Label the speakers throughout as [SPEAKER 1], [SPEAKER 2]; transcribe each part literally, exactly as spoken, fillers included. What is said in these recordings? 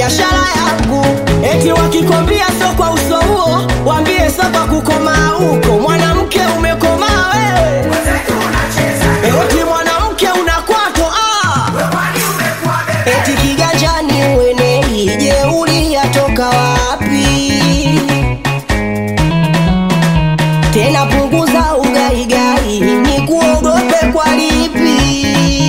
[SPEAKER 1] biashara yangu. Eti wakikwambia so kwa uso huo, waambie so kwa kukoma huko. Mwanamke umekoma wewe, eti mwanamke unakwato ah. Eti kiganjani uenei, jeuri yatoka wapi? Tena punguza ugaigai, ni kuogope kwa lipi?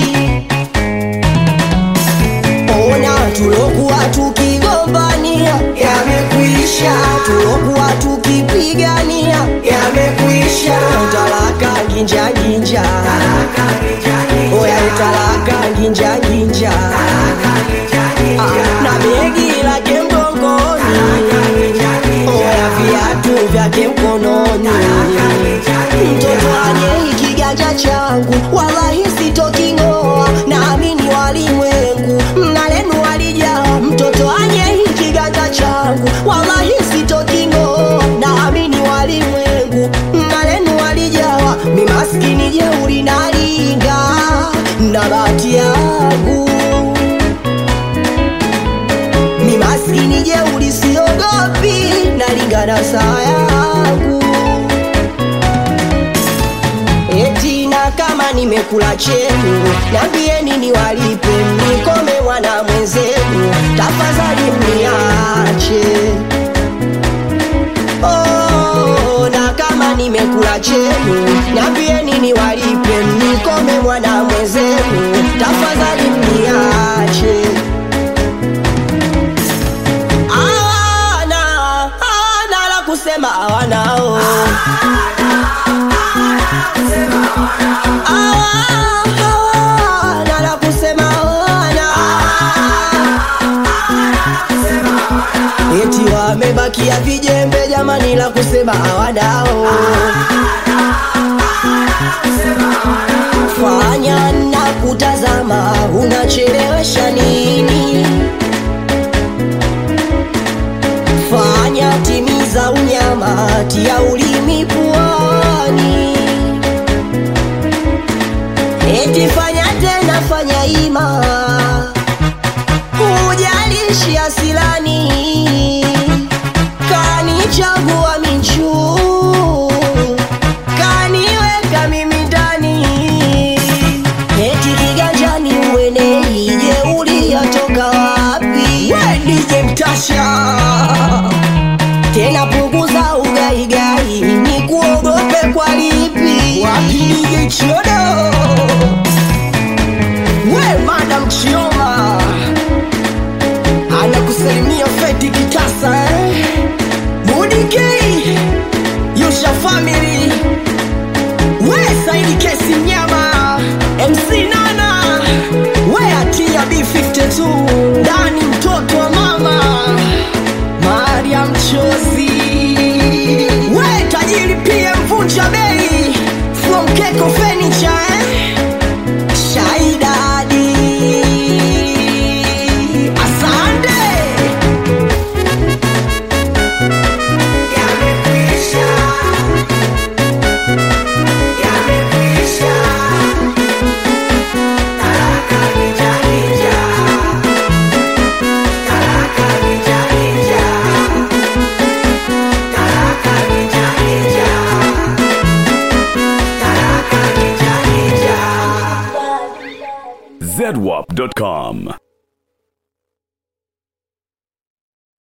[SPEAKER 1] Ona tulokuwa tukigombania yamekwisha, tulokuwa tukipigania yamekwisha. Talaka ginja ginja, oya talaka ginja ginja, ah, na begi lake mgongoni, oya viatu vyake mkononi. Mtoto aje kiganja changu, wallahi sitokingoa, naamini walimwengu mnalenu walijaa. Mtoto aje kiganja changu, wallahi sitokingoa, naamini walimwengu mnalenu walijaa. Mi maskini jeuri nalinga na bahati yangu, mi maskini jeuri siogopi, nalinga na saa yangu. Eti na kama nimekula chenu, niambieni niwalipe, mnikome wana mwenzenu, tafadhali mniache. Oh, na kama nimekula chenu, niambieni niwalipe, mnikome wana mwenzenu, tafadhali mniache. Hawana, hawana la kusema hawanao, hawana la kusema hawana. Eti wamebakia vijembe jamani, la kusema hawanao. Fanya na kutazama, unachelewesha nini? Fanya timiza unyama, tia ulimi puani. Eti fanya tena fanya ima, hujalishi asilani, kanichagua minchu, kaniweka mimi ndani. Eti kiganjani uenei, jeuri yatoka wapi? Wendi jemtasha, tena punguza ugaigai, ni kuogope kwa lipi? Wapi nije chiodo? We Madam Chioma, anakusalimia Feti Kitasa eh? Budi K, Yusha Family, we Saidi Kesi Mnyama, M C Nana, we Atia B fifty two, Dani mtoto wa mama, Mariam Chozi, we tajiri pia mvunja bei, from Keko Furniture eh? Shaidadi, asante. Yamekwisha, yamekwisha. Talaka ginja ginja, talaka ginja ginja, talaka ginja ginja, talaka ginja ginja.
[SPEAKER 2] Z W A P dot com